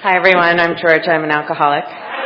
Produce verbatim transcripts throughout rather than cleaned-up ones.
Hi, everyone. I'm Georgia. I'm an alcoholic.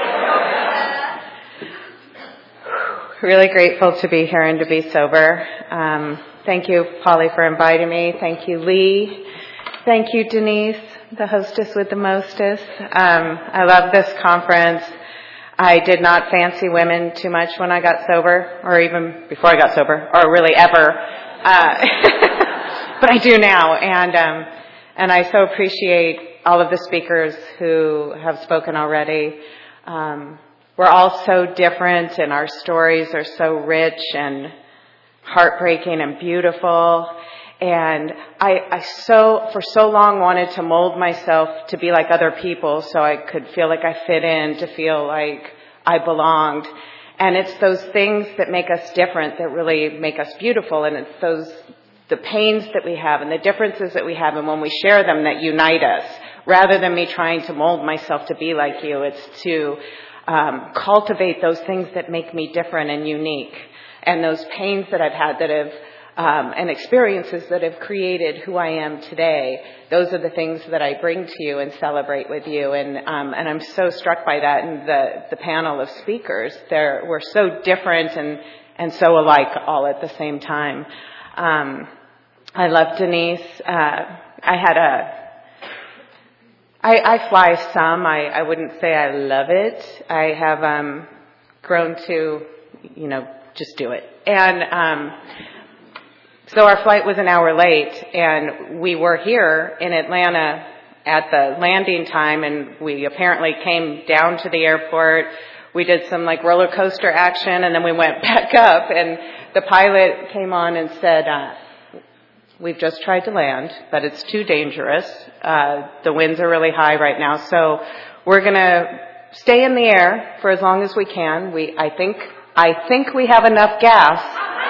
Really grateful to be here and to be sober. Um, thank you, Polly, for inviting me. Thank you, Lee. Thank you, Denise, the hostess with the mostest. Um, I love this conference. I did not fancy women too much when I got sober, or even before I got sober, or really ever. Uh, but I do now, and um, and I so appreciate all of the speakers who have spoken already. Um, we're all so different, and our stories are so rich and heartbreaking and beautiful. And I, I so, for so long wanted to mold myself to be like other people so I could feel like I fit in, to feel like I belonged. And it's those things that make us different that really make us beautiful. And it's those, the pains that we have and the differences that we have, and when we share them, that unite us. Rather than me trying to mold myself to be like you, it's to um, cultivate those things that make me different and unique. And those pains that I've had that have, um, and experiences that have created who I am today, those are the things that I bring to you and celebrate with you. And um, and I'm so struck by that. And the, the panel of speakers, they're, we're so different and, and so alike all at the same time. Um, I love Denise. Uh, I had a I, I fly some. I, I wouldn't say I love it. I have um, grown to, you know, just do it. And um, so our flight was an hour late, and we were here in Atlanta at the landing time, and we apparently came down to the airport. We did some like roller coaster action, and then we went back up, and the pilot came on and said, uh, we've just tried to land, but it's too dangerous. Uh, the winds are really high right now, so we're going to stay in the air for as long as we can. We, I think, I think we have enough gas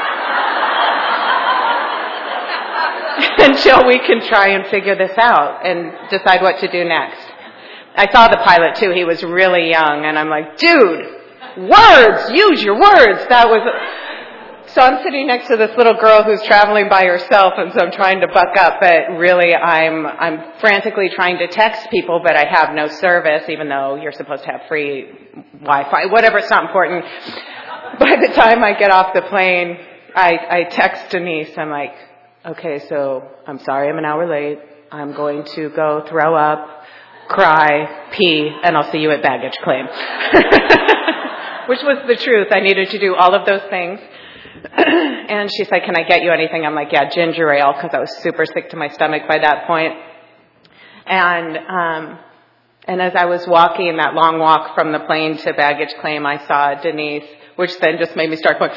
until we can try and figure this out and decide what to do next. I saw the pilot too. He was really young, and I'm like, dude, words, use your words. That was. So I'm sitting next to this little girl who's traveling by herself, and so I'm trying to buck up, but really I'm I'm frantically trying to text people, but I have no service, even though you're supposed to have free Wi-Fi, whatever, it's not important. By the time I get off the plane, I, I text Denise. I'm like, okay, so I'm sorry I'm an hour late. I'm going to go throw up, cry, pee, and I'll see you at baggage claim. Which was the truth. I needed to do all of those things. And she said, can I get you anything? I'm like, yeah, ginger ale, because I was super sick to my stomach by that point. And um, and as I was walking that long walk from the plane to baggage claim, I saw Denise, which then just made me start going.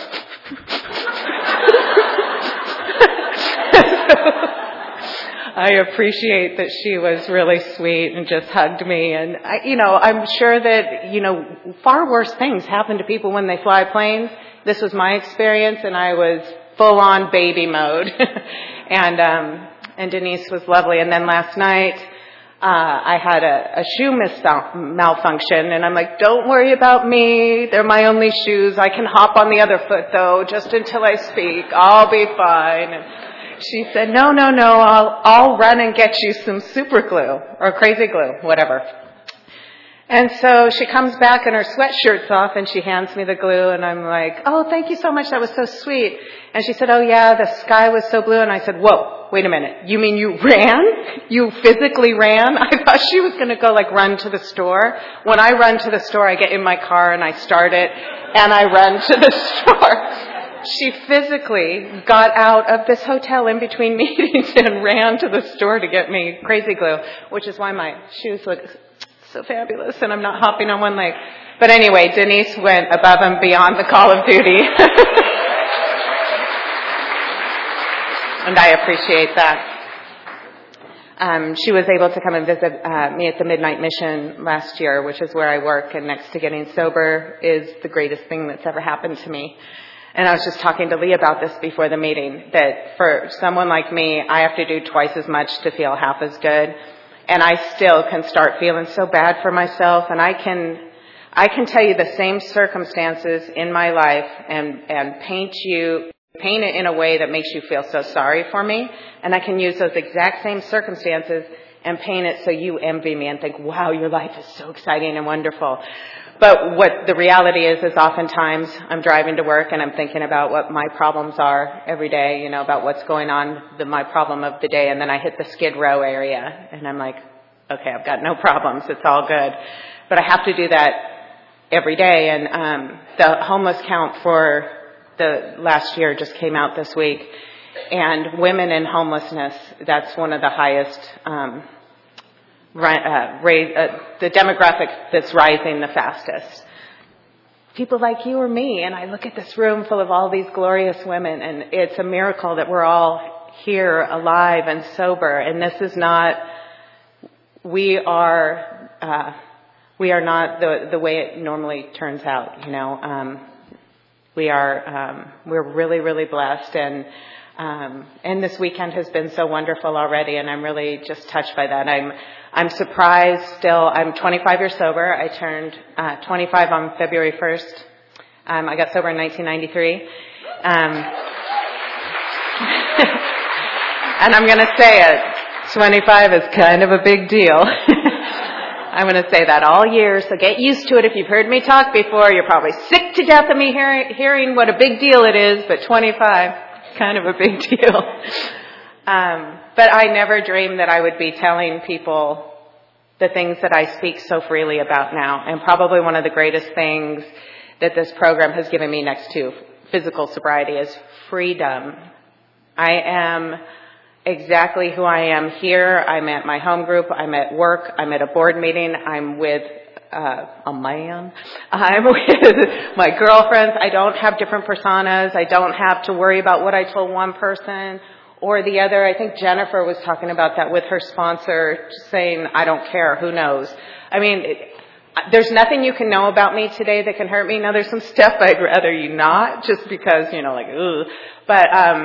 I appreciate that she was really sweet and just hugged me. And, I, you know, I'm sure that, you know, far worse things happen to people when they fly planes. This was my experience, and I was full-on baby mode. and um, and Denise was lovely. And then last night, uh, I had a, a shoe mis- malfunction, and I'm like, don't worry about me. They're my only shoes. I can hop on the other foot, though, just until I speak. I'll be fine. And she said, no, no, no, I'll, I'll run and get you some super glue or crazy glue, whatever. And so she comes back and her sweatshirt's off, and she hands me the glue, and I'm like, oh, thank you so much. That was so sweet. And she said, oh, yeah, the sky was so blue. And I said, whoa, wait a minute. You mean you ran? You physically ran? I thought she was going to go like run to the store. When I run to the store, I get in my car and I start it, and I run to the store. She physically got out of this hotel in between meetings and ran to the store to get me crazy glue, which is why my shoes look so fabulous, and I'm not hopping on one leg. But anyway, Denise went above and beyond the call of duty. And I appreciate that. Um, she was able to come and visit uh, me at the Midnight Mission last year, which is where I work, and next to getting sober is the greatest thing that's ever happened to me. And I was just talking to Lee about this before the meeting, that for someone like me, I have to do twice as much to feel half as good. And I still can start feeling so bad for myself, and I can, I can tell you the same circumstances in my life and, and paint you, paint it in a way that makes you feel so sorry for me. And I can use those exact same circumstances and paint it so you envy me and think, wow, your life is so exciting and wonderful. But what the reality is, is oftentimes I'm driving to work and I'm thinking about what my problems are every day, you know, about what's going on, the, my problem of the day. And then I hit the Skid Row area and I'm like, okay, I've got no problems. It's all good. But I have to do that every day. And um, the homeless count for the last year just came out this week. And women in homelessness, that's one of the highest um Uh, raise, uh, the demographic that's rising the fastest. People like you or me, and I look at this room full of all these glorious women, and it's a miracle that we're all here alive and sober. And this is not, we are, uh, we are not the, the way it normally turns out, you know. Um, we are, um, we're really, really blessed, and Um, and this weekend has been so wonderful already, and I'm really just touched by that. I'm, I'm surprised still. I'm twenty-five years sober. I turned uh, twenty-five on February first. Um, I got sober in nineteen ninety-three. Um, and I'm going to say it. twenty-five is kind of a big deal. I'm going to say that all year, so get used to it. If you've heard me talk before, you're probably sick to death of me hearing, hearing what a big deal it is, but twenty-five... kind of a big deal. Um, but I never dreamed that I would be telling people the things that I speak so freely about now. And probably one of the greatest things that this program has given me next to physical sobriety is freedom. I am exactly who I am here. I'm at my home group. I'm at work. I'm at a board meeting. I'm with Uh, a man. I'm with my girlfriends. I don't have different personas. I don't have to worry about what I told one person or the other. I think Jennifer was talking about that with her sponsor, saying, I don't care. Who knows? I mean, it, there's nothing you can know about me today that can hurt me. Now, there's some stuff I'd rather you not, just because, you know, like, ooh. But, um,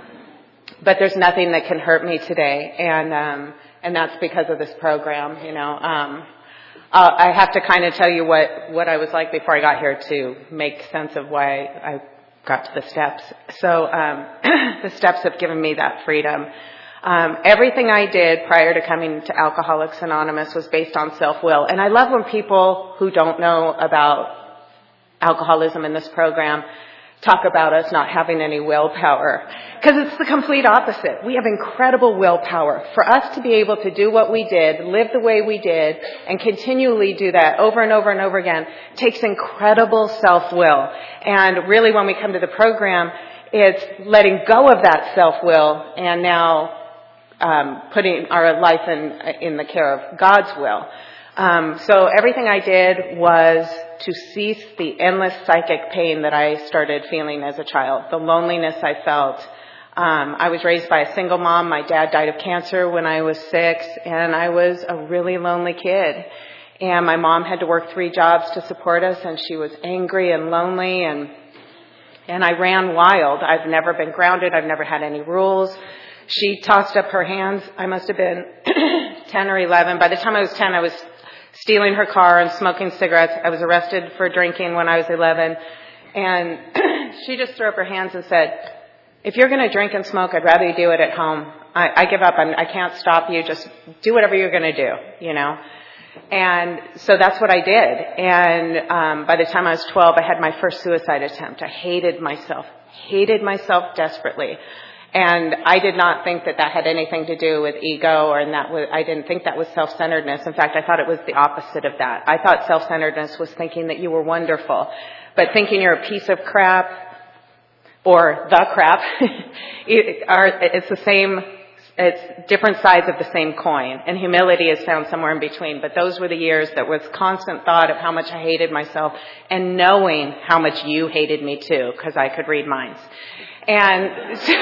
but there's nothing that can hurt me today. And, um, and that's because of this program, you know. Um, Uh, I have to kind of tell you what, what I was like before I got here to make sense of why I got to the steps. So um, the steps have given me that freedom. Um, everything I did prior to coming to Alcoholics Anonymous was based on self-will. And I love when people who don't know about alcoholism in this program talk about us not having any willpower. Because it's the complete opposite. We have incredible willpower. For us to be able to do what we did, live the way we did, and continually do that over and over and over again takes incredible self-will. And really when we come to the program, it's letting go of that self-will and now um, putting our life in, in the care of God's will. Um, so everything I did was to cease the endless psychic pain that I started feeling as a child, the loneliness I felt. Um, I was raised by a single mom. My dad died of cancer when I was six, and I was a really lonely kid. And my mom had to work three jobs to support us, and she was angry and lonely, and and I ran wild. I've never been grounded. I've never had any rules. She tossed up her hands. I must have been ten or eleven. By the time I was ten, I was stealing her car and smoking cigarettes. I was arrested for drinking when I was eleven. And she just threw up her hands and said, if you're going to drink and smoke, I'd rather you do it at home. I, I give up. I'm, I can't stop you. Just do whatever you're going to do, you know. And so that's what I did. And um, by the time I was twelve, I had my first suicide attempt. I hated myself, hated myself desperately. And I did not think that that had anything to do with ego, or and that was, I didn't think that was self-centeredness. In fact, I thought it was the opposite of that. I thought self-centeredness was thinking that you were wonderful. But thinking you're a piece of crap, or the crap, it's the same, it's different sides of the same coin. And humility is found somewhere in between. But those were the years that was constant thought of how much I hated myself, and knowing how much you hated me too, because I could read minds. And so,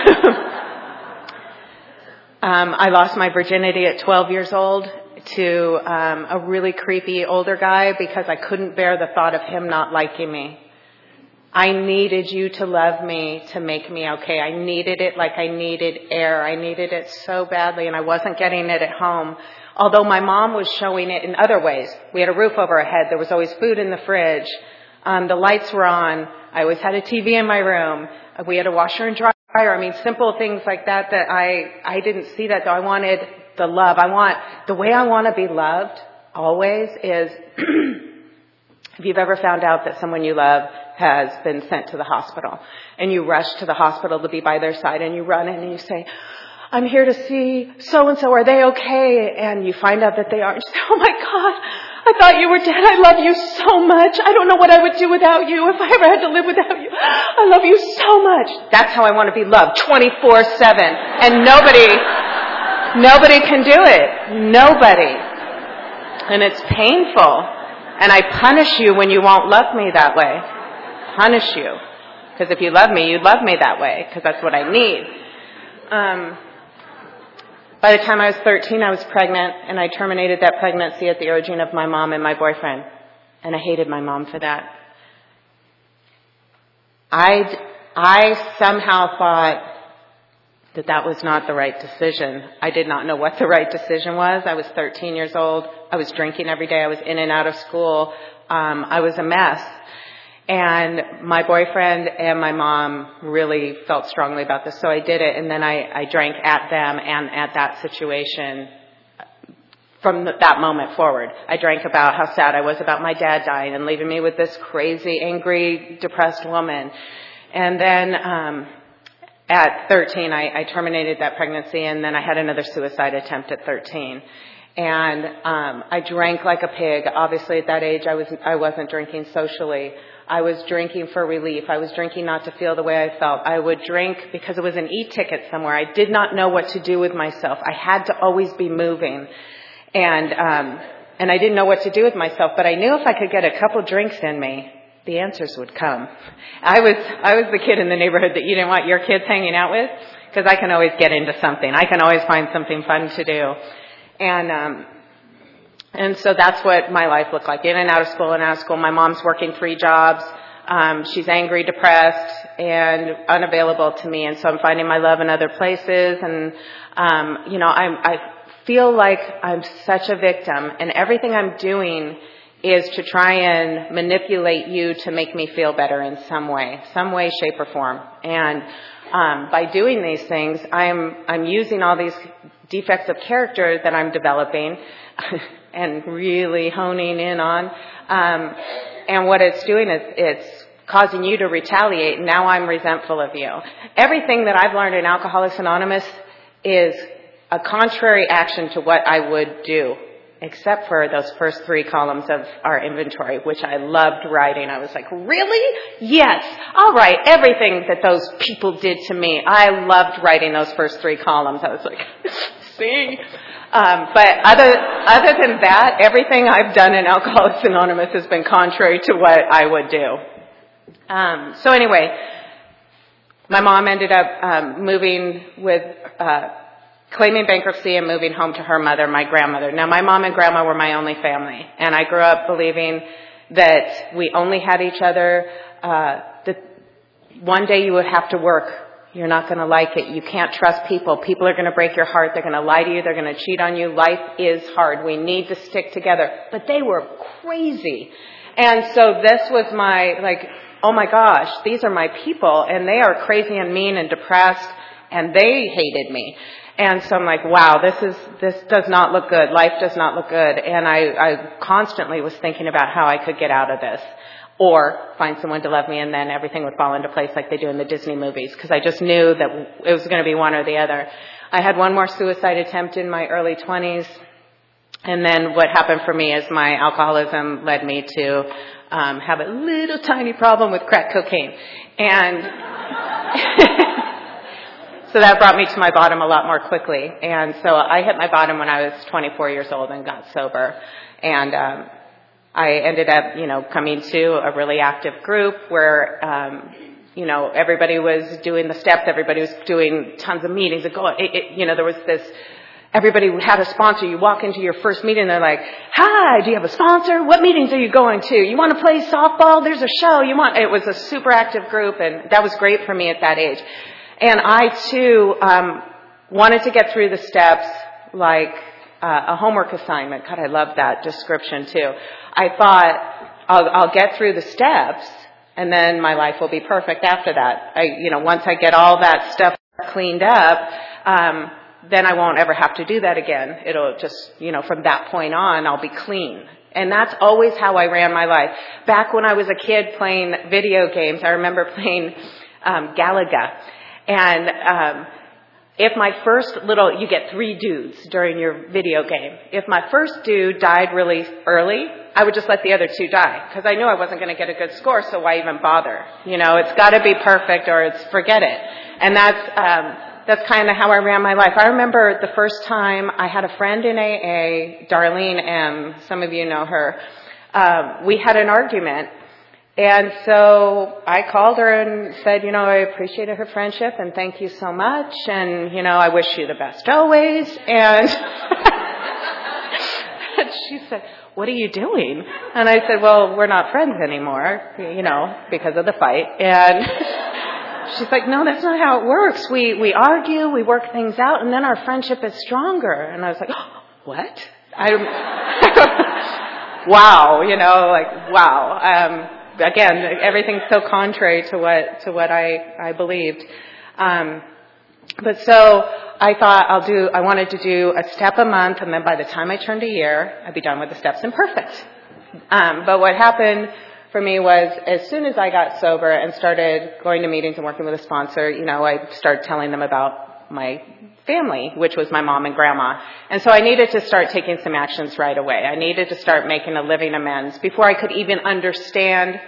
um, I lost my virginity at twelve years old to um, a really creepy older guy because I couldn't bear the thought of him not liking me. I needed you to love me, to make me okay. I needed it like I needed air. I needed it so badly, and I wasn't getting it at home. Although my mom was showing it in other ways. We had a roof over our head. There was always food in the fridge. Um, the lights were on. I always had a T V in my room. We had a washer and dryer. I mean, simple things like that that I, I didn't see that though. I wanted the love. I want, the way I want to be loved always is, if you've ever found out that someone you love has been sent to the hospital and you rush to the hospital to be by their side and you run in and you say, I'm here to see so-and-so, are they okay? And you find out that they are. You say, oh my God, I thought you were dead. I love you so much. I don't know what I would do without you if I ever had to live without you. I love you so much. That's how I want to be loved, twenty-four seven. And nobody, nobody can do it. Nobody. And it's painful. And I punish you when you won't love me that way. Punish you. Because if you love me, you'd love me that way. Because that's what I need. Um... By the time I was thirteen, I was pregnant, and I terminated that pregnancy at the urging of my mom and my boyfriend. And I hated my mom for that. I, I somehow thought that that was not the right decision. I did not know what the right decision was. I was thirteen years old. I was drinking every day. I was in and out of school. Um, I was a mess. And my boyfriend and my mom really felt strongly about this, so I did it. And then I, I drank at them and at that situation from the, that moment forward. I drank about how sad I was about my dad dying and leaving me with this crazy, angry, depressed woman. And then um, at thirteen, I, I terminated that pregnancy, and then I had another suicide attempt at thirteen. And um, I drank like a pig. Obviously, at that age, I was I wasn't drinking socially. I was drinking for relief. I was drinking not to feel the way I felt. I would drink because it was an e-ticket somewhere. I did not know what to do with myself. I had to always be moving. And um, and I didn't know what to do with myself, but I knew if I could get a couple drinks in me, the answers would come. I was I was the kid in the neighborhood that you didn't want your kids hanging out with, because I can always get into something. I can always find something fun to do. And um And so that's what my life looked like, in and out of school and out of school. My mom's working three jobs. Um, she's angry, depressed, and unavailable to me. And so I'm finding my love in other places. And, um, you know, I'm, I feel like I'm such a victim. And everything I'm doing is to try and manipulate you to make me feel better in some way, some way, shape, or form. And um, by doing these things, I'm, I'm using all these defects of character that I'm developing and really honing in on. Um, and what it's doing is it's causing you to retaliate. And now I'm resentful of you. Everything that I've learned in Alcoholics Anonymous is a contrary action to what I would do, except for those first three columns of our inventory, which I loved writing. I was like, really? Yes. I'll write everything that those people did to me. I loved writing those first three columns. I was like, see? Um, but other other than that, everything I've done in Alcoholics Anonymous has been contrary to what I would do. Um, so anyway, my mom ended up um, moving with, uh, claiming bankruptcy and moving home to her mother, my grandmother. Now, my mom and grandma were my only family, and I grew up believing that we only had each other. Uh, that one day you would have to work. You're not going to like it. You can't trust people. People are going to break your heart. They're going to lie to you. They're going to cheat on you. Life is hard. We need to stick together. But they were crazy. And so this was my, like, oh my gosh, these are my people, and they are crazy and mean and depressed, and they hated me. And so I'm like, wow, this is, this does not look good. Life does not look good. And I, I constantly was thinking about how I could get out of this. Or find someone to love me, and then everything would fall into place like they do in the Disney movies, because I just knew that it was going to be one or the other. I had one more suicide attempt in my early twenties, and then what happened for me is my alcoholism led me to um, have a little tiny problem with crack cocaine. And so that brought me to my bottom a lot more quickly. And so I hit my bottom when I was twenty-four years old and got sober. And um I ended up, you know, coming to a really active group where, um, you know, everybody was doing the steps. Everybody was doing tons of meetings. It, it, you know, there was this, everybody had a sponsor. You walk into your first meeting, they're like, hi, do you have a sponsor? What meetings are you going to? You want to play softball? There's a show. You want, it was a super active group, and that was great for me at that age. And I, too, um, wanted to get through the steps like uh, a homework assignment. God, I love that description, too. I thought, I'll, I'll get through the steps, and then my life will be perfect after that. I, you know, once I get all that stuff cleaned up, um, then I won't ever have to do that again. It'll just, you know, from that point on, I'll be clean. And that's always how I ran my life. Back when I was a kid playing video games, I remember playing um, Galaga. And um, if my first little, you get three dudes during your video game. If my first dude died really early, I would just let the other two die because I knew I wasn't going to get a good score, so why even bother? You know, it's got to be perfect or it's forget it. And that's um, that's kind of how I ran my life. I remember the first time I had a friend in A A, Darlene M. Some of you know her. Um, we had an argument. And so I called her and said, you know, I appreciated her friendship and thank you so much. And, you know, I wish you the best always. And she said, what are you doing? And I said, well, we're not friends anymore, you know, because of the fight. And she's like, no, that's not how it works. We, we argue, we work things out, and then our friendship is stronger. And I was like, oh, what? I, wow, you know, like, wow. Um, Again, everything's so contrary to what to what I I believed. Um, but so I thought I'll do. I wanted to do a step a month, and then by the time I turned a year, I'd be done with the steps and perfect. Um, but what happened for me was, as soon as I got sober and started going to meetings and working with a sponsor, you know, I started telling them about my family, which was my mom and grandma. And so I needed to start taking some actions right away. I needed to start making a living amends before I could even understand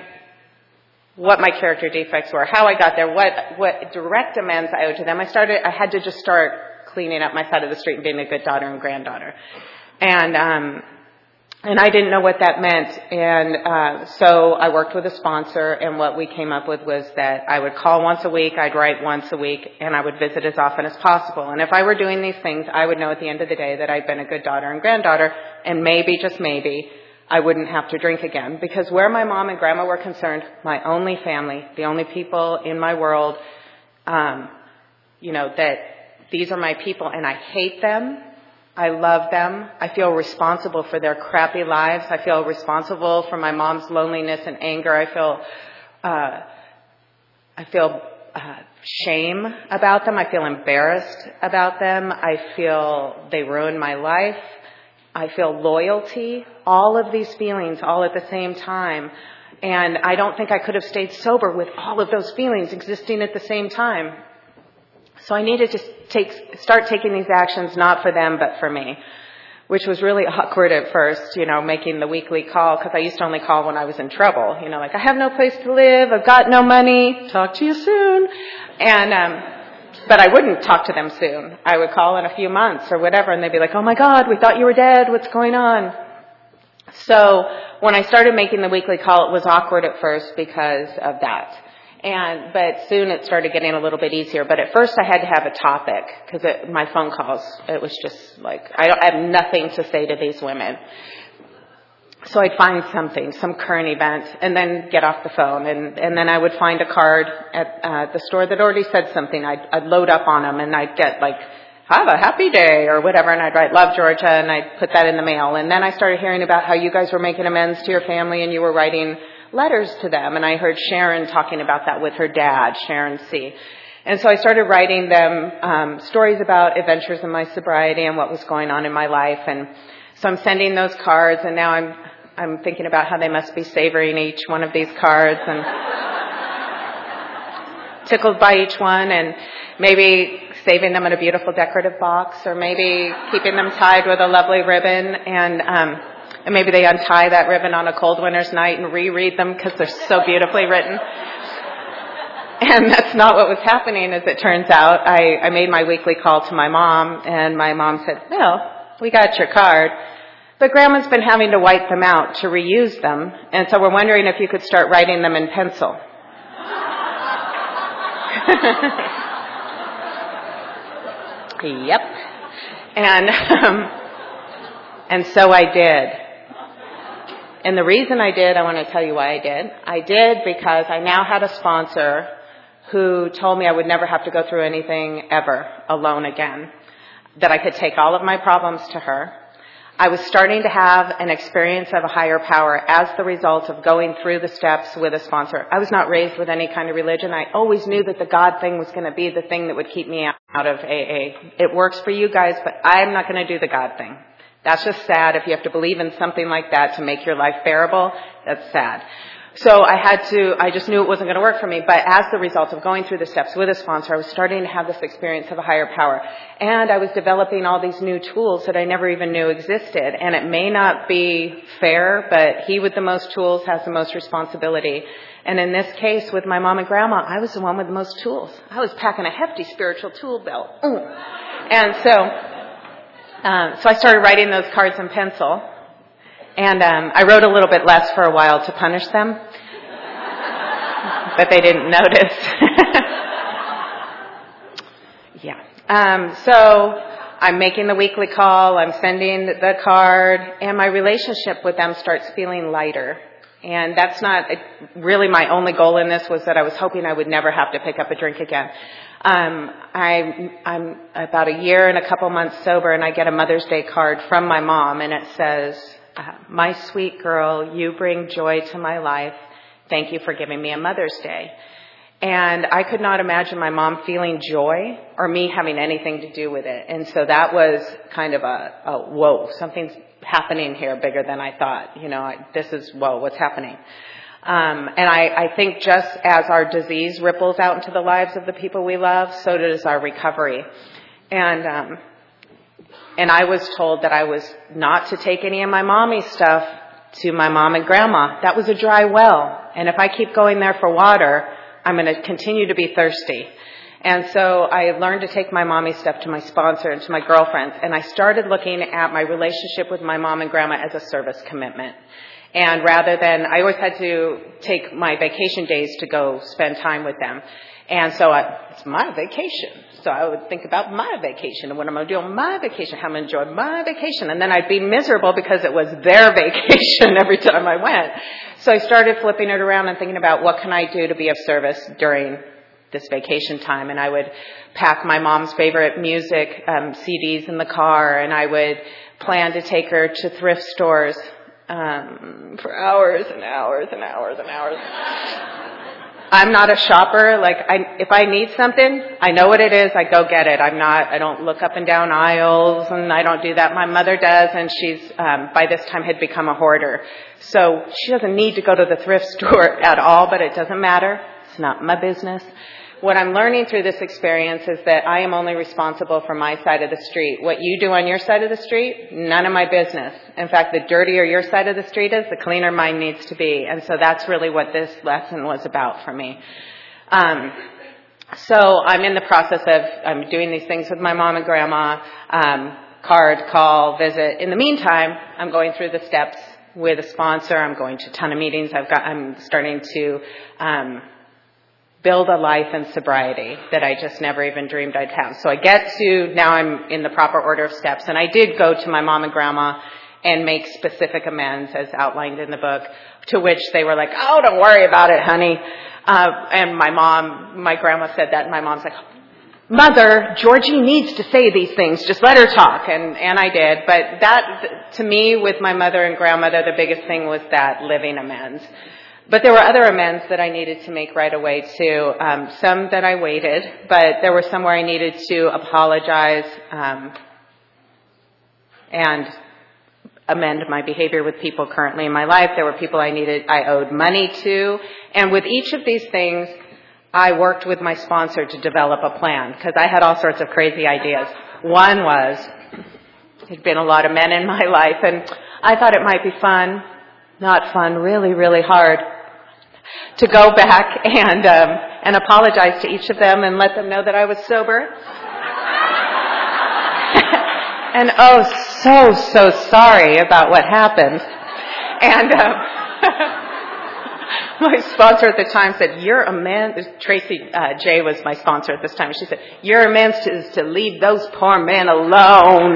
what my character defects were, how I got there, what what direct amends I owed to them. I started, I had to just start cleaning up my side of the street and being a good daughter and granddaughter. And, um, and I didn't know what that meant. And, uh, so I worked with a sponsor, and what we came up with was that I would call once a week, I'd write once a week, and I would visit as often as possible. And if I were doing these things, I would know at the end of the day that I'd been a good daughter and granddaughter, and maybe, just maybe, I wouldn't have to drink again. Because where my mom and grandma were concerned, my only family, the only people in my world, um, you know, that these are my people and I hate them. I love them. I feel responsible for their crappy lives. I feel responsible for my mom's loneliness and anger. I feel, uh, I feel uh, shame about them. I feel embarrassed about them. I feel they ruined my life. I feel loyalty. All of these feelings all at the same time. And I don't think I could have stayed sober with all of those feelings existing at the same time. So I needed to take, start taking these actions, not for them, but for me, which was really awkward at first, you know, making the weekly call, because I used to only call when I was in trouble, you know, like, I have no place to live, I've got no money, talk to you soon. And, um, but I wouldn't talk to them soon. I would call in a few months or whatever, and they'd be like, oh my God, we thought you were dead, what's going on? So when I started making the weekly call, it was awkward at first because of that. And, but soon it started getting a little bit easier. But at first I had to have a topic because my phone calls, it was just like, I don't I have nothing to say to these women. So I'd find something, some current event, and then get off the phone. And, and then I would find a card at uh, the store that already said something. I'd, I'd load up on them and I'd get like, have a happy day or whatever. And I'd write, love Georgia, and I'd put that in the mail. And then I started hearing about how you guys were making amends to your family and you were writing letters to them, and I heard Sharon talking about that with her dad, Sharon C. And so I started writing them um, stories about adventures in my sobriety and what was going on in my life. And so I'm sending those cards, and now I'm I'm thinking about how they must be savoring each one of these cards and tickled by each one, and maybe saving them in a beautiful decorative box, or maybe keeping them tied with a lovely ribbon. And um And maybe they untie that ribbon on a cold winter's night and reread them because they're so beautifully written. And that's not what was happening, as it turns out. I, I made my weekly call to my mom, and my mom said, well, we got your card, but Grandma's been having to wipe them out to reuse them, and so we're wondering if you could start writing them in pencil. Yep. And, um, and so I did. And the reason I did, I want to tell you why I did. I did because I now had a sponsor who told me I would never have to go through anything ever alone again, that I could take all of my problems to her. I was starting to have an experience of a higher power as the result of going through the steps with a sponsor. I was not raised with any kind of religion. I always knew that the God thing was going to be the thing that would keep me out. out of A A. It works for you guys, but I'm not going to do the God thing. That's just sad. If you have to believe in something like that to make your life bearable, that's sad. So I had to, I just knew it wasn't going to work for me. But as the result of going through the steps with a sponsor, I was starting to have this experience of a higher power. And I was developing all these new tools that I never even knew existed. And it may not be fair, but he with the most tools has the most responsibility. And in this case, with my mom and grandma, I was the one with the most tools. I was packing a hefty spiritual tool belt. Ooh. And so, um, so I started writing those cards in pencil. And um, I wrote a little bit less for a while to punish them, but they didn't notice. yeah. Um, so I'm making the weekly call, I'm sending the card, and my relationship with them starts feeling lighter. And that's not really my only goal in this, was that I was hoping I would never have to pick up a drink again. Um, I, I'm about a year and a couple months sober, and I get a Mother's Day card from my mom, and it says, Uh, my sweet girl, you bring joy to my life. Thank you for giving me a Mother's Day. And I could not imagine my mom feeling joy or me having anything to do with it. And so that was kind of a, a whoa, something's happening here bigger than I thought. You know, I, this is, whoa, what's happening? Um, and I, I think just as our disease ripples out into the lives of the people we love, so does our recovery. And, um, And I was told that I was not to take any of my mommy stuff to my mom and grandma. That was a dry well. And if I keep going there for water, I'm going to continue to be thirsty. And so I learned to take my mommy stuff to my sponsor and to my girlfriends. And I started looking at my relationship with my mom and grandma as a service commitment. And rather than, I always had to take my vacation days to go spend time with them. And so I, it's my vacation. So I would think about my vacation and what I'm going to do on my vacation, how I'm going to enjoy my vacation. And then I'd be miserable because it was their vacation every time I went. So I started flipping it around and thinking about what can I do to be of service during this vacation time. And I would pack my mom's favorite music um, C Ds in the car, and I would plan to take her to thrift stores um, for hours and hours and hours and hours. I'm not a shopper. Like, I, if I need something, I know what it is. I go get it. I'm not, I don't look up and down aisles, and I don't do that. My mother does, and she's, um, by this time had become a hoarder. So she doesn't need to go to the thrift store at all, but it doesn't matter. It's not my business. What I'm learning through this experience is that I am only responsible for my side of the street. What you do on your side of the street, none of my business. In fact, the dirtier your side of the street is, the cleaner mine needs to be. And so that's really what this lesson was about for me. Um, so I'm in the process of, I'm doing these things with my mom and grandma, um, card, call, visit. In the meantime, I'm going through the steps with a sponsor. I'm going to a ton of meetings. I've got, I'm starting to, um, build a life in sobriety that I just never even dreamed I'd have. So I get to, now I'm in the proper order of steps. And I did go to my mom and grandma and make specific amends as outlined in the book, to which they were like, oh, don't worry about it, honey. Uh, and my mom, my grandma said that, and my mom's like, Mother, Georgie needs to say these things. Just let her talk. And, and I did. But that, to me, with my mother and grandmother, the biggest thing was that living amends. But there were other amends that I needed to make right away, too. Um, some that I waited, but there were some where I needed to apologize um, and amend my behavior with people currently in my life. There were people I needed, I owed money to. And with each of these things, I worked with my sponsor to develop a plan, because I had all sorts of crazy ideas. One was, there'd been a lot of men in my life, and I thought it might be fun, not fun, really, really hard, to go back and um, and apologize to each of them and let them know that I was sober. And oh, so, so sorry about what happened. And um, my sponsor at the time said, your amends, Tracy uh, J was my sponsor at this time. She said, your amends is to leave those poor men alone.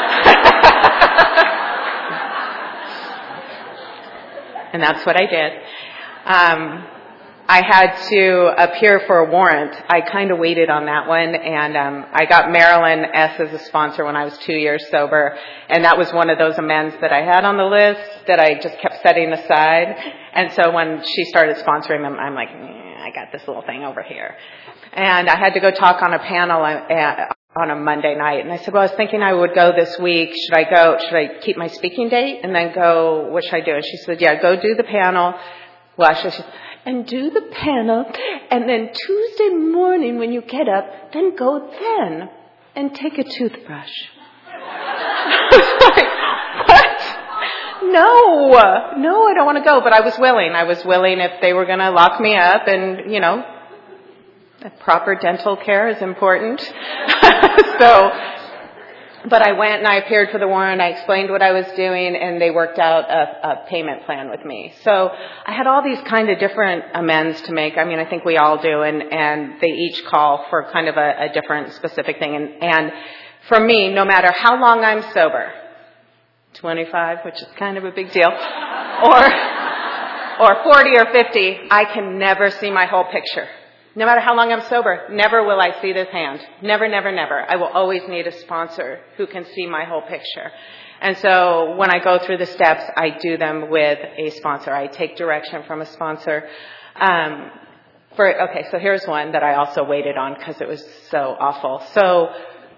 And that's what I did. Um, I had to appear for a warrant. I kind of waited on that one, and um, I got Marilyn S. as a sponsor when I was two years sober, and that was one of those amends that I had on the list that I just kept setting aside. And so when she started sponsoring them, I'm like, eh, I got this little thing over here. And I had to go talk on a panel on a Monday night. And I said, well, I was thinking I would go this week. Should I go? Should I keep my speaking date and then go? What should I do? And she said, yeah, go do the panel. Well, actually, she said, and do the panel. And then Tuesday morning when you get up, then go then and take a toothbrush. I was like, what? No, no, I don't want to go. But I was willing. I was willing if they were going to lock me up and, you know, proper dental care is important. So, but I went and I appeared for the warrant. I explained what I was doing, and they worked out a, a payment plan with me. So I had all these kind of different amends to make. I mean, I think we all do, and, and they each call for kind of a, a different specific thing. And, and for me, no matter how long I'm sober, twenty-five, which is kind of a big deal, or or forty or fifty, I can never see my whole picture. No matter how long I'm sober, never will I see this hand. Never, never, never. I will always need a sponsor who can see my whole picture. And so when I go through the steps, I do them with a sponsor. I take direction from a sponsor. Um, for okay, so here's one that I also waited on because it was so awful. So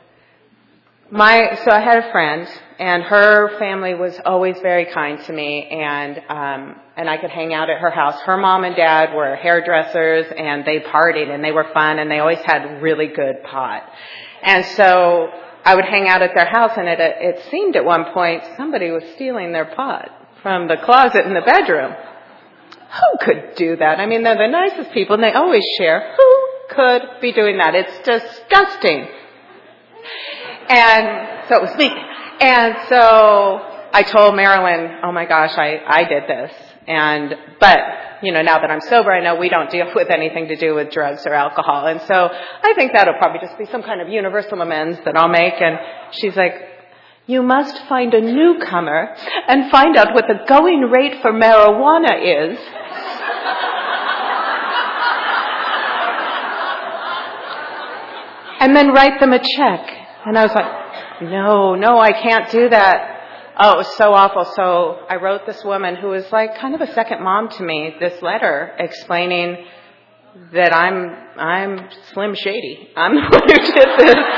my so I had a friend, and her family was always very kind to me, and um, and I could hang out at her house. Her mom and dad were hairdressers, and they partied, and they were fun, and they always had really good pot. And so I would hang out at their house, and it, it seemed at one point somebody was stealing their pot from the closet in the bedroom. Who could do that? I mean, they're the nicest people, and they always share. Who could be doing that? It's disgusting. And so it was me. And so I told Marilyn, oh my gosh, I, I did this. And, but, you know, now that I'm sober, I know we don't deal with anything to do with drugs or alcohol. And so I think that'll probably just be some kind of universal amends that I'll make. And she's like, you must find a newcomer and find out what the going rate for marijuana is. And then write them a check. And I was like, no, no, I can't do that. Oh, it was so awful. So I wrote this woman who was like kind of a second mom to me, this letter explaining that I'm, I'm Slim Shady. I'm the one who did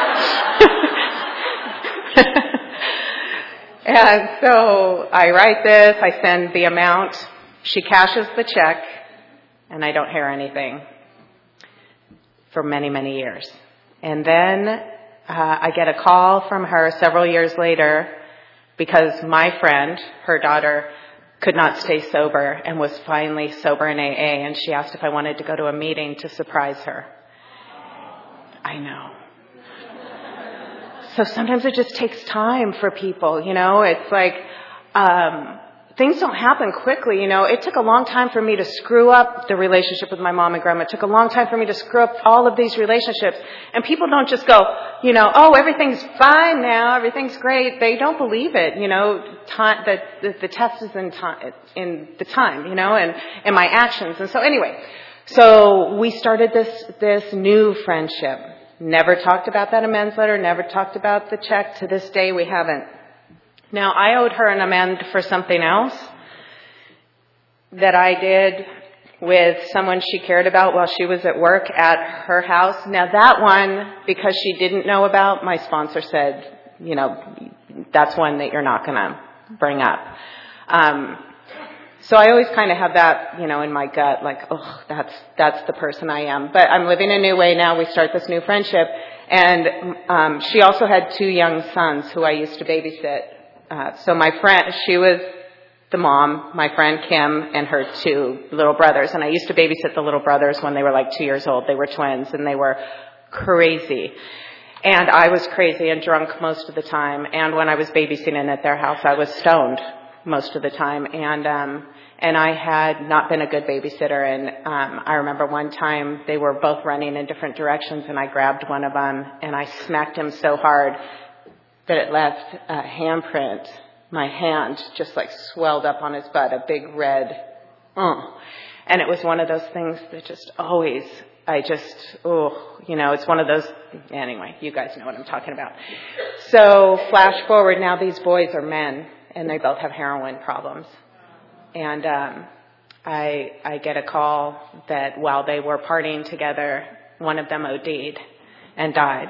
this. And so I write this, I send the amount, she cashes the check, and I don't hear anything for many, many years. And then uh, I get a call from her several years later because my friend, her daughter, could not stay sober and was finally sober in A A, and she asked if I wanted to go to a meeting to surprise her. I know. So sometimes it just takes time for people, you know. It's like um, things don't happen quickly, you know. It took a long time for me to screw up the relationship with my mom and grandma. It took a long time for me to screw up all of these relationships. And people don't just go, you know, oh, everything's fine now, everything's great. They don't believe it, you know. Time, the, the, the test is in time, in the time, you know, and, and my actions. And so anyway, so we started this this new friendship. Never talked about that amends letter, never talked about the check. To this day, we haven't. Now, I owed her an amend for something else that I did with someone she cared about while she was at work at her house. Now, that one, because she didn't know about, my sponsor said, you know, that's one that you're not going to bring up. Um, so I always kind of have that, you know, in my gut, like, oh, that's that's the person I am. But I'm living a new way now. We start this new friendship. And um, she also had two young sons who I used to babysit. Uh, so my friend, she was the mom, my friend Kim, and her two little brothers. And I used to babysit the little brothers when they were like two years old. They were twins, and they were crazy. And I was crazy and drunk most of the time. And when I was babysitting at their house, I was stoned most of the time. And um, and I had not been a good babysitter. And um, I remember one time they were both running in different directions, and I grabbed one of them, and I smacked him so hard that it left a handprint. My hand just like swelled up on his butt, a big red, uh. And it was one of those things that just always, I just, oh, you know, it's one of those, anyway, you guys know what I'm talking about. So flash forward, now these boys are men, and they both have heroin problems. And um, I I get a call that while they were partying together, one of them O D'd and died.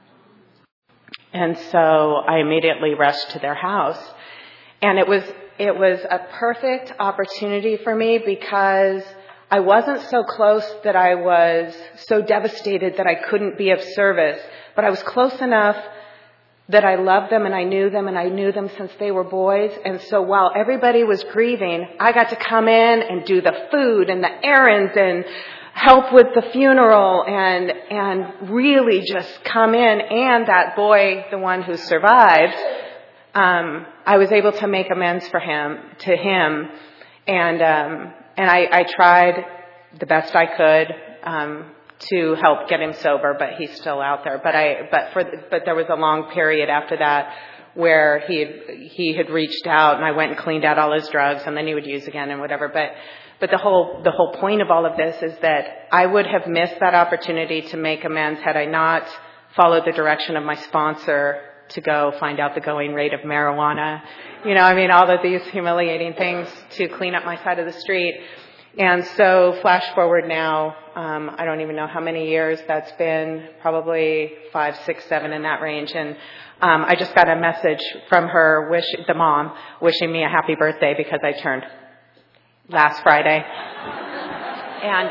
And so I immediately rushed to their house. And it was, it was a perfect opportunity for me because I wasn't so close that I was so devastated that I couldn't be of service, but I was close enough that I loved them and I knew them and I knew them since they were boys. And so while everybody was grieving, I got to come in and do the food and the errands and help with the funeral and, and really just come in. And that boy, the one who survived, um, I was able to make amends for him, to him. And, um, and I, I tried the best I could, um, to help get him sober, but he's still out there. But I, but for, but there was a long period after that where he had, he had reached out and I went and cleaned out all his drugs and then he would use again and whatever. But, but the whole, the whole point of all of this is that I would have missed that opportunity to make amends had I not followed the direction of my sponsor to go find out the going rate of marijuana. You know, I mean, all of these humiliating things to clean up my side of the street. And so flash forward now, um, I don't even know how many years that's been, probably five, six, seven in that range. And um, I just got a message from her, wish, the mom, wishing me a happy birthday because I turned last Friday. And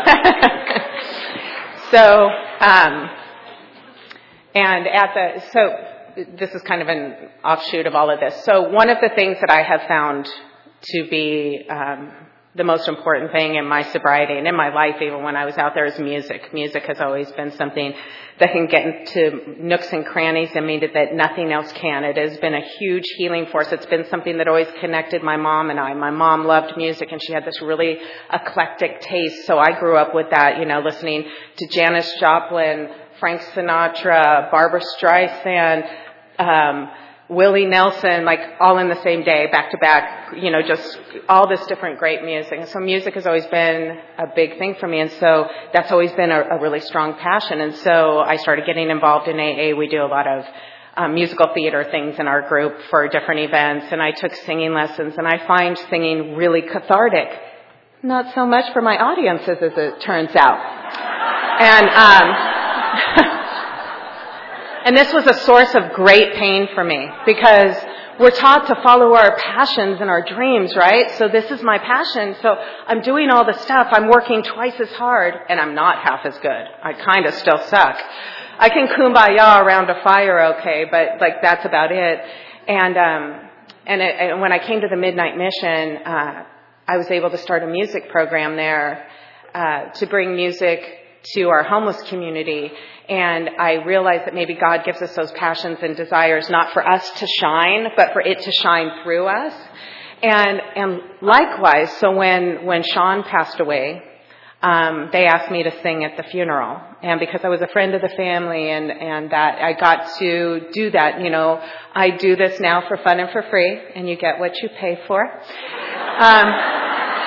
um, so, um, and at the, so this is kind of an offshoot of all of this. So one of the things that I have found to be um, the most important thing in my sobriety and in my life, even when I was out there, is music. Music has always been something that can get into nooks and crannies in me that, that nothing else can. It has been a huge healing force. It's been something that always connected my mom and I. My mom loved music and she had this really eclectic taste. So I grew up with that, you know, listening to Janis Joplin, Frank Sinatra, Barbra Streisand, um, Willie Nelson, like all in the same day, back to back, you know, just all this different great music. And so music has always been a big thing for me. And so that's always been a, a really strong passion. And so I started getting involved in A A. We do a lot of um, musical theater things in our group for different events. And I took singing lessons and I find singing really cathartic. Not so much for my audiences as it turns out. And, um, And this was a source of great pain for me because we're taught to follow our passions and our dreams, right? So this is my passion. So I'm doing all the stuff. I'm working twice as hard and I'm not half as good. I kind of still suck. I can kumbaya around a fire okay, but like that's about it. And, um, and, it, and when I came to the Midnight Mission, uh, I was able to start a music program there, uh, to bring music to our homeless community. And I realized that maybe God gives us those passions and desires not for us to shine, but for it to shine through us. And and likewise, so when, when Sean passed away, um, they asked me to sing at the funeral. And because I was a friend of the family and, and that I got to do that, you know, I do this now for fun and for free, and you get what you pay for. Um,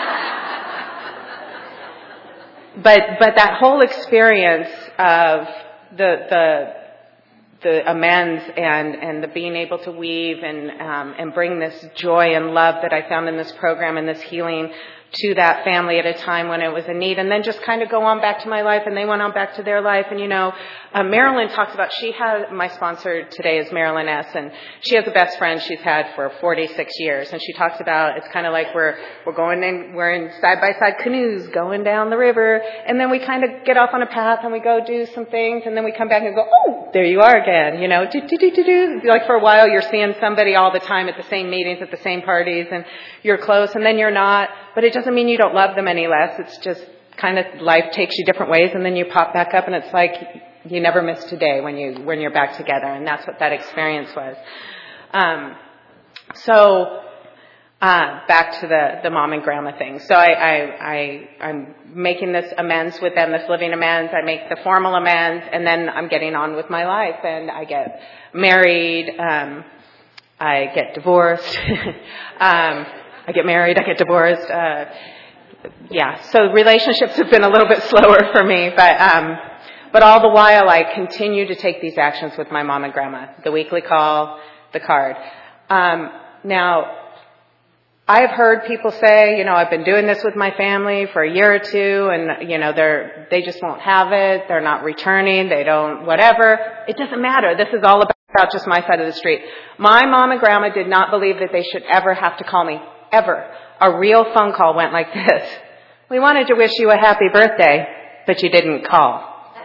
But but that whole experience of the the the amends and and the being able to weave and um, and bring this joy and love that I found in this program and this healing to that family at a time when it was in need, and then just kind of go on back to my life, and they went on back to their life. And you know, uh, Marilyn talks about, she has, my sponsor today is Marilyn S., and she has a best friend she's had for forty-six years, and she talks about it's kind of like we're we're going in, we're in side by side canoes going down the river, and then we kind of get off on a path and we go do some things, and then we come back and go, oh, there you are again, you know, do do do do do. Like for a while you're seeing somebody all the time at the same meetings, at the same parties, and you're close, and then you're not. But it doesn't mean you don't love them any less. It's just kind of life takes you different ways, and then you pop back up, and it's like you never missed a day when you when you're back together, and that's what that experience was. Um, so uh, back to the the mom and grandma thing. So I, I I I'm making this amends with them, this living amends. I make the formal amends, and then I'm getting on with my life, and I get married. Um, I get divorced. um, I get married, I get divorced. Uh, yeah, so relationships have been a little bit slower for me, but um, but all the while I continue to take these actions with my mom and grandma, the weekly call, the card. Um, now, I have heard people say, you know, I've been doing this with my family for a year or two, and, you know, they're, they just won't have it. They're not returning. They don't, whatever. It doesn't matter. This is all about just my side of the street. My mom and grandma did not believe that they should ever have to call me. Ever. A real phone call went like this. We wanted to wish you a happy birthday, but you didn't call.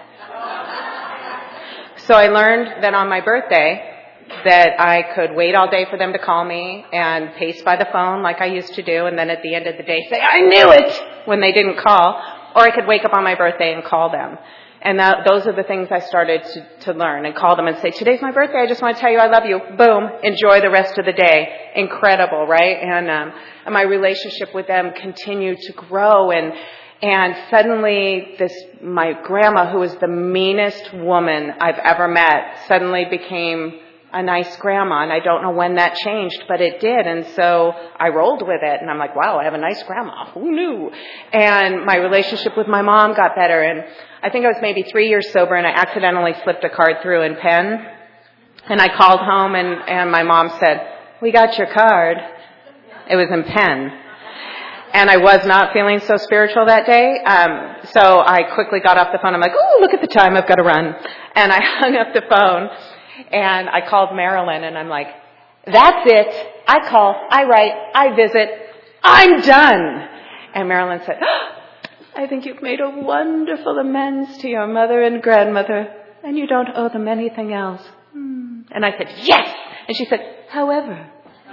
So I learned that on my birthday, that I could wait all day for them to call me and pace by the phone like I used to do, and then at the end of the day say, I knew it, when they didn't call. Or I could wake up on my birthday and call them. And that, those are the things I started to, to learn, and call them and say, today's my birthday, I just want to tell you I love you. Boom, enjoy the rest of the day. Incredible, right? And, um, and my relationship with them continued to grow, and And suddenly this, my grandma, who was the meanest woman I've ever met, suddenly became a nice grandma, and I don't know when that changed, but it did. And so I rolled with it, and I'm like, wow, I have a nice grandma. Who knew? And my relationship with my mom got better, and I think I was maybe three years sober, and I accidentally slipped a card through in pen, and I called home, and, and my mom said, we got your card. It was in pen. And I was not feeling so spiritual that day, um, so I quickly got off the phone. I'm like, oh, look at the time, I've got to run. And I hung up the phone, and I called Marilyn, and I'm like, that's it. I call, I write, I visit, I'm done. And Marilyn said, oh, I think you've made a wonderful amends to your mother and grandmother, and you don't owe them anything else. Hmm. And I said, yes. And she said, however,